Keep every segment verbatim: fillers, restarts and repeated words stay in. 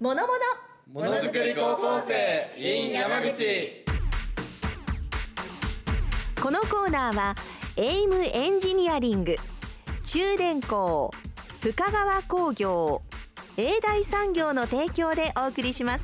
ものものものづくり高校生 in 山口。 このコーナーはエイムエンジニアリング、中電工、深川工業、永大産業の提供でお送りします。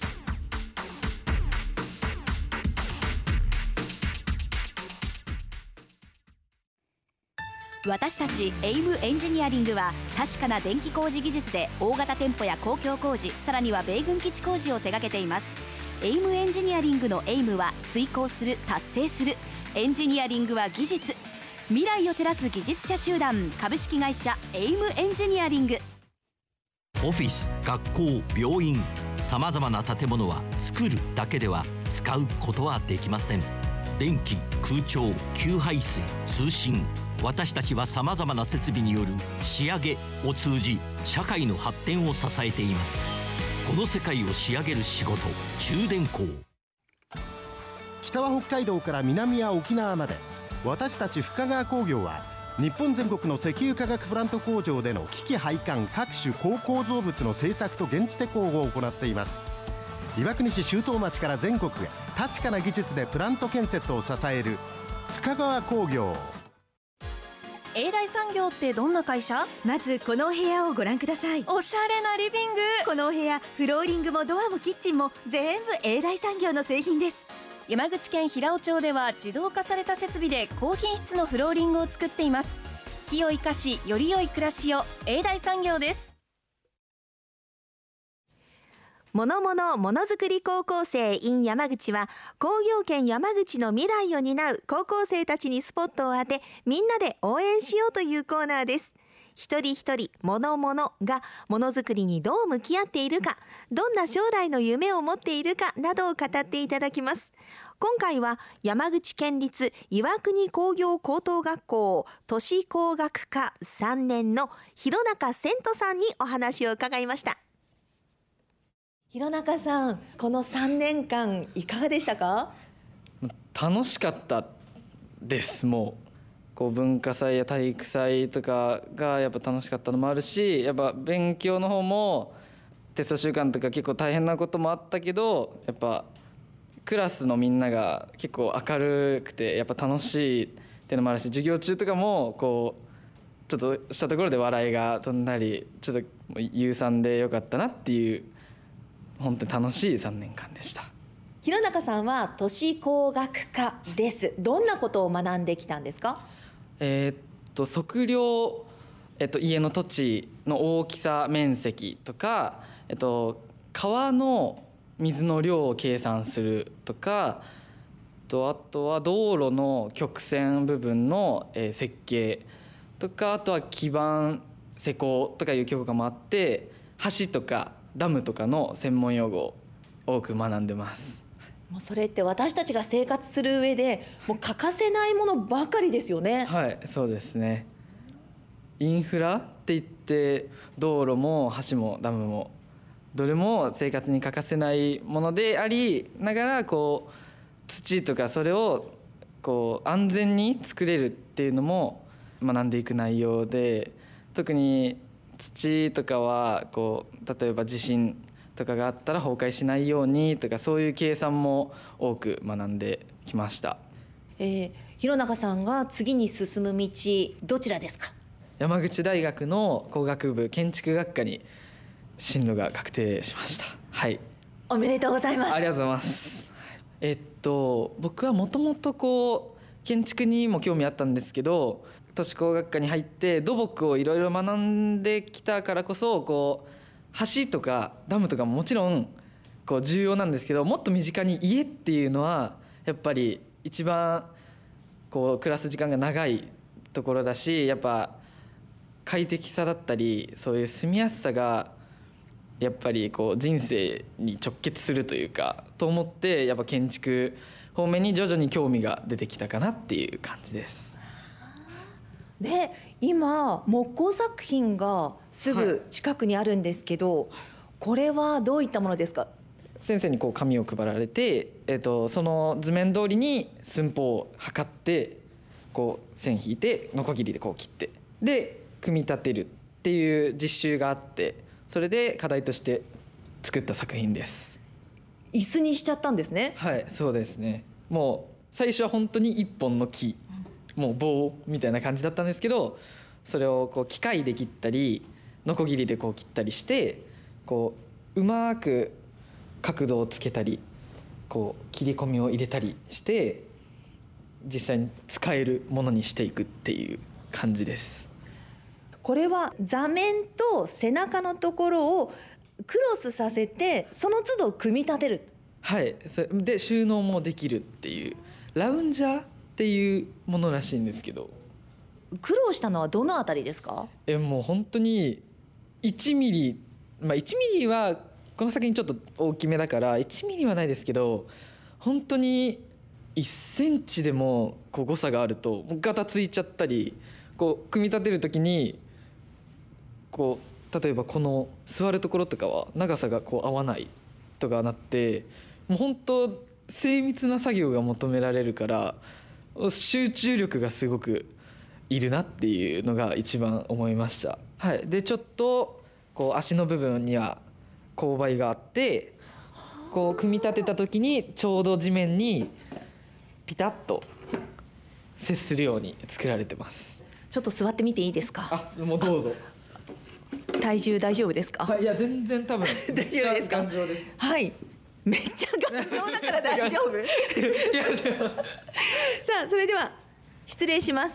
私たちエイムエンジニアリングは確かな電気工事技術で大型店舗や公共工事、さらには米軍基地工事を手掛けています。エイムエンジニアリングのエイムは追求する、達成する。エンジニアリングは技術、未来を照らす技術者集団、株式会社エイムエンジニアリング。 オフィス、学校、病院、さまざまな建物は作るだけでは使うことはできません。電気、空調、給排水、通信、私たちはさまざまな設備による仕上げを通じ社会の発展を支えています。この世界を仕上げる仕事、中電工。 北は北海道から南は沖縄まで、私たち深川工業は日本全国の石油化学プラント工場での機器配管各種高構造物の製作と現地施工を行っています。岩国市周東町から全国へ確かな技術でプラント建設を支える深川工業。 永大産業ってどんな会社？ まずこのお部屋をご覧ください。 おしゃれなリビング。 このお部屋、フローリングもドアもキッチンも全部永大産業の製品です。 山口県平尾町では自動化された設備で高品質のフローリングを作っています。木を生かしより良い暮らしを。永大産業です。 ものものものづくり高校生 in 山口は、工業圏山口の未来を担う高校生たちにスポットを当て、みんなで応援しようというコーナーです。一人一人ものものがものづくりにどう向き合っているか、どんな将来の夢を持っているかなどを語っていただきます。今回は山口県立岩国工業高等学校都市工学科さんねんの弘中千斗さんにお話を伺いました。弘中さん、このさんねんかんいかがでしたか？ 楽しかったです。もうこう文化祭や体育祭とかがやっぱ楽しかったのもあるし、やっぱ勉強の方もテスト週間とか結構大変なこともあったけど、やっぱクラスのみんなが結構明るくてやっぱ楽しいっていうのもあるし、授業中とかもこうちょっとしたところで笑いが飛んだり、ちょっと有酸でよかったなっていう、本当に楽しいさんねんかんでした。 弘中さんは都市工学科です。どんなことを学んできたんですか？ えー、っと測量、えっと、家の土地の大きさ、面積とか、えっと、川の水の量を計算するとか、とあとは道路の曲線部分の設計とか、あとは基盤施工とかいう教科もあって、橋とかダムとかの専門用語を多く学んでます。 もうそれって私たちが生活する上でもう欠かせないものばかりですよね。 はい、そうですね。インフラって言って道路も橋もダムもどれも生活に欠かせないものでありながら、こう土とかそれをこう安全に作れるっていうのも学んでいく内容で、特に土とかはこう例えば地震とかがあったら崩壊しないようにとか、そういう計算も多く学んできました。 えー、弘中さんが次に進む道、どちらですか？ 山口大学の工学部建築学科に進路が確定しました。はい。 おめでとうございます。 ありがとうございます。えっと僕はもともとこう建築にも興味あったんですけど、都市工学科に入って土木をいろいろ学んできたからこそ、こう橋とかダムとかももちろんこう重要なんですけど、もっと身近に家っていうのはやっぱり一番こう暮らす時間が長いところだし、やっぱ快適さだったりそういう住みやすさがやっぱりこう人生に直結するというかと思って、やっぱ建築方面に徐々に興味が出てきたかなっていう感じです。 で、今木工作品がすぐ近くにあるんですけど、はい、これはどういったものですか？ 先生にこう紙を配られて、えー、とその図面通りに寸法を測ってこう線引いてノコギリでこう切ってで組み立てるっていう実習があって、それで課題として作った作品です。 椅子にしちゃったんですね。 はい、そうですね。もう最初は本当に一本の木、もう棒みたいな感じだったんですけど、それをこう機械で切ったりノコギリでこう切ったりして、こううまく角度をつけたり、こう切り込みを入れたりして実際に使えるものにしていくっていう感じです。 これは座面と背中のところをクロスさせてその都度組み立てる。 はい、それで収納もできるっていうラウンジャーっていうものらしいんですけど。 苦労したのはどのあたりですか？ えもう本当にいちミリ、まあ、いちミリはこの作品ちょっと大きめだからいちミリはないですけど、本当にいっセンチでもこう誤差があるとガタついちゃったり、こう組み立てる時にこう例えばこの座るところとかは長さがこう合わないとかなって、もう本当精密な作業が求められるから集中力がすごくいるなっていうのが一番思いました。はい、でちょっとこう足の部分には勾配があって、こう組み立てた時にちょうど地面にピタッと接するように作られてます。 ちょっと座ってみていいですか？ あ、もうどうぞ。 体重大丈夫ですか？ はい、いや全然多分大丈夫ですか？ 頑丈です。 はい、めっちゃ頑丈だから大丈夫。 いやでもさあそれでは失礼します。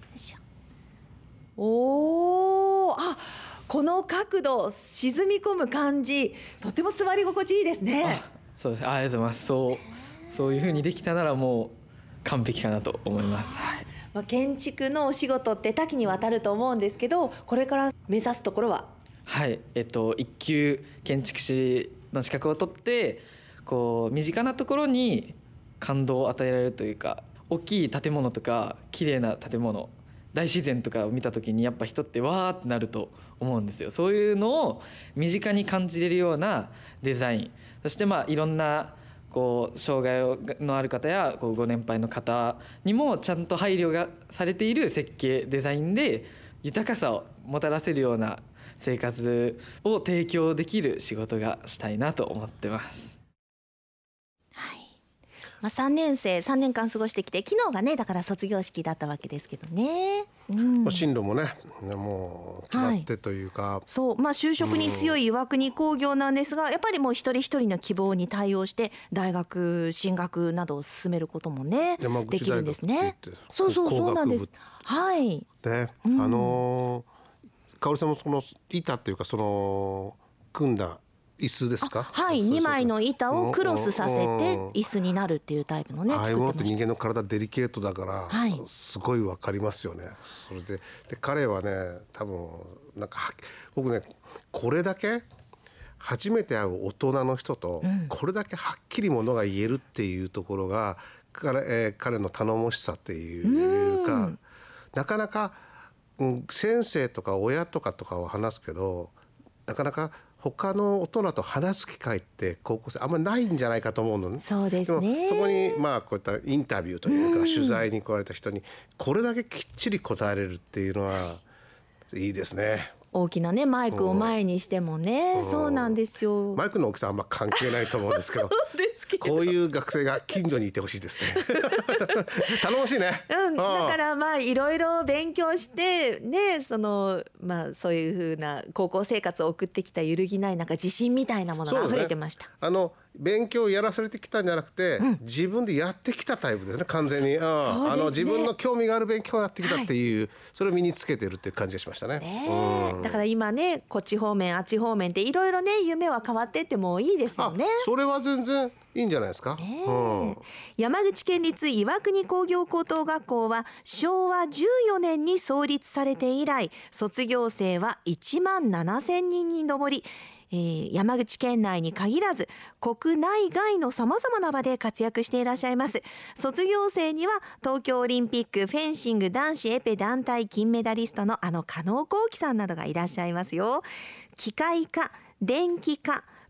おー、あ、この角度沈み込む感じ、とても座り心地いいですね。 そうです。あ、ありがとうございます。そうそういう風にできたならもう完璧かなと思います。はい。 まあ、建築のお仕事って多岐にわたると思うんですけど、これから目指すところは？ はい、えっと一級建築士の資格を取って、こう身近なところに感動を与えられるというか、大きい建物とか綺麗な建物、大自然とかを見た時にやっぱ人ってわーってなると思うんですよ。そういうのを身近に感じれるようなデザイン、そしてまあいろんなこう障害のある方やこうご年配の方にもちゃんと配慮がされている設計デザインで豊かさをもたらせるような生活を提供できる仕事がしたいなと思ってます。 はい、まあ、さんねん生さんねんかん過ごしてきて、昨日がねだから卒業式だったわけですけどね、うん、 進路もねもう決まってというか、はい、 そう、まあ、就職に強い岩国工業なんですが、やっぱりもう一人一人の希望に対応して大学進学などを進めることもねできるんですね。そうそうそうなんです。はい。 で、うん、あの香織さんもその板っていうかその組んだ椅子ですか？ はい、にまいの板をクロスさせて椅子になるっていうタイプのね、 ああいうものって人間の体デリケートだから、 はい、 すごいわかりますよね。それで、で彼はね多分なんか僕ねこれだけ初めて会う大人の人と、うん、これだけはっきりものが言えるっていうところが彼、えー、彼の頼もしさっていうか、うん、なかなか、うん、先生とか親とかとかを話すけどなかなか他の大人と話す機会って高校生あんまりないんじゃないかと思うのね。 そうですね。 でもそこにまあこういったインタビューというか取材に来られた人にこれだけきっちり答えれるっていうのはいいですね。 大きなねマイクを前にしてもね、うん、そうなんですよ。 マイクの大きさはあんま関係ないと思うんですけどそうですけどこういう学生が近所にいてほしいですね頼もしいね、 うん、だからまあいろいろ勉強してね、そのまあそういう風な高校生活を送ってきた揺るぎないなんか自信みたいなものが溢れてました、ね、 あの勉強をやらされてきたんじゃなくて、うん、自分でやってきたタイプですね完全に、うん、あの自分の興味がある勉強をやってきたっていう、はい、それを身につけてるっていう感じがしましたね、 ね、うん、だから今ねこっち方面あっち方面っていろいろね夢は変わってってもいいですよね。 それは全然いいんじゃないですか、 ね、うん、山口県立岩国工業高等学校はしょうわじゅうよねんに創立されて以来卒業生はいちまんななせんにんに上り、えー、山口県内に限らず国内外のさまざまな場で活躍していらっしゃいます。卒業生には東京オリンピックフェンシング男子エペ団体金メダリストのあの加納幸喜さんなどがいらっしゃいますよ。機械科、電気科、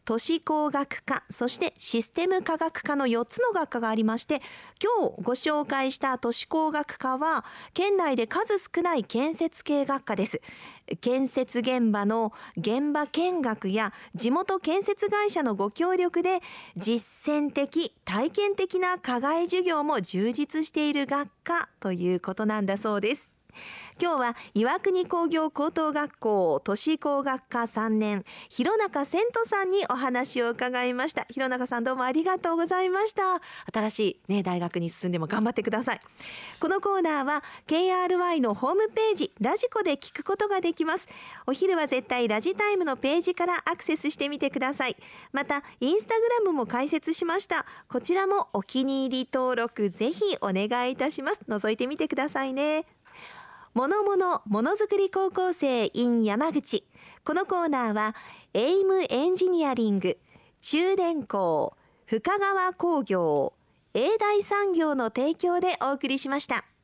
都市工学科、そしてシステム科学科のよっつの学科がありまして、今日ご紹介した都市工学科は県内で数少ない建設系学科です。建設現場の現場見学や地元建設会社のご協力で実践的体験的な課外授業も充実している学科ということなんだそうです。今日は岩国工業高等学校都市工学科さんねん弘中千斗さんにお話を伺いました。弘中さん、どうもありがとうございました。新しい、ね、大学に進んでも頑張ってください。このコーナーは ケーアールワイ のホームページラジコで聞くことができます。お昼は絶対ラジタイムのページからアクセスしてみてください。またインスタグラムも開設しました。こちらもお気に入り登録ぜひお願いいたします。覗いてみてくださいね。ものものものづくり高校生 in 山口。このコーナーはエイムエンジニアリング、中電工、深川工業、永大産業の提供でお送りしました。